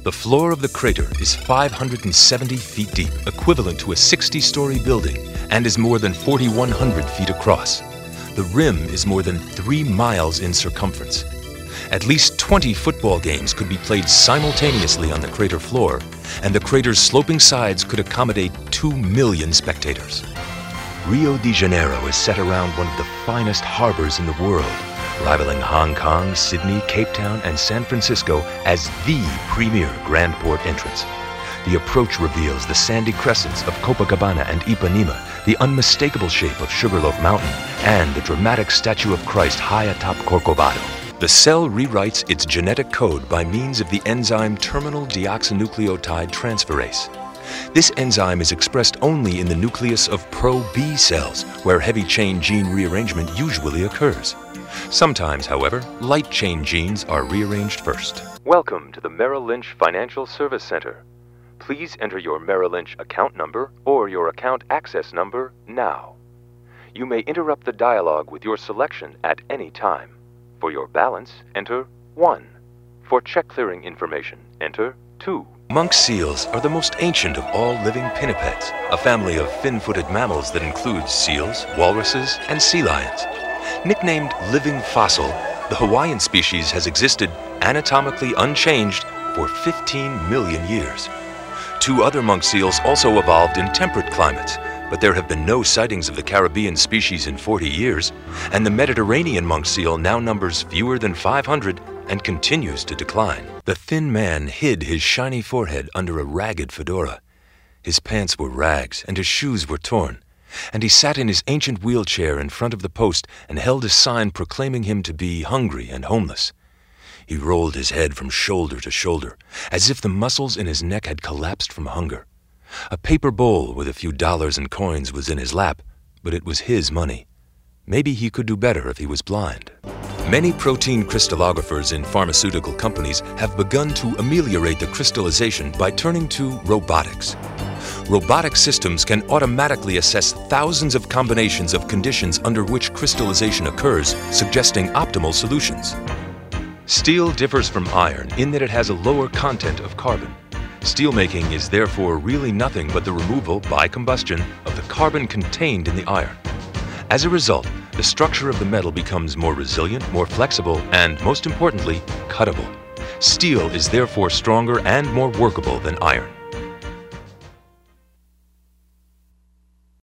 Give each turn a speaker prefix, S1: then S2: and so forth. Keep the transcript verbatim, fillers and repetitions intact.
S1: The floor of the crater is five hundred seventy feet deep, equivalent to a sixty-story building, and is more than forty-one hundred feet across. The rim is more than three miles in circumference. At least twenty football games could be played simultaneously on the crater floor, and the crater's sloping sides could accommodate two million spectators. Rio de Janeiro is set around one of the finest harbors in the world, rivaling Hong Kong, Sydney, Cape Town, and San Francisco as the premier grand port entrance. The approach reveals the sandy crescents of Copacabana and Ipanema, the unmistakable shape of Sugarloaf Mountain, and the dramatic statue of Christ high atop Corcovado. The cell rewrites its genetic code by means of the enzyme terminal deoxynucleotide transferase. This enzyme is expressed only in the nucleus of pro-B cells, where heavy chain gene rearrangement usually occurs. Sometimes, however, light chain genes are rearranged first. Welcome to the Merrill Lynch Financial Service Center. Please enter your Merrill Lynch account number or your account access number now. You may interrupt the dialogue with your selection at any time. For your balance, enter one. For check clearing information, enter two. Monk seals are the most ancient of all living pinnipeds, a family of fin-footed mammals that includes seals, walruses, and sea lions. Nicknamed living fossil, the Hawaiian species has existed anatomically unchanged for fifteen million years. Two other monk seals also evolved in temperate climates, but there have been no sightings of the Caribbean species in forty years, and the Mediterranean monk seal now numbers fewer than five hundred and continues to decline. The thin man hid his shiny forehead under a ragged fedora. His pants were rags and his shoes were torn, and he sat in his ancient wheelchair in front of the post and held a sign proclaiming him to be hungry and homeless. He rolled his head from shoulder to shoulder, as if the muscles in his neck had collapsed from hunger. A paper bowl with a few dollars and coins was in his lap, but it was his money. Maybe he could do better if he was blind. Many protein crystallographers in pharmaceutical companies have begun to ameliorate the crystallization by turning to robotics. Robotic systems can automatically assess thousands of combinations of conditions under which crystallization occurs, suggesting optimal solutions. Steel differs from iron in that it has a lower content of carbon. Steelmaking is therefore really nothing but the removal by combustion of the carbon contained in the iron. As a result, the structure of the metal becomes more resilient, more flexible, and most importantly, cuttable. Steel is therefore stronger and more workable than iron.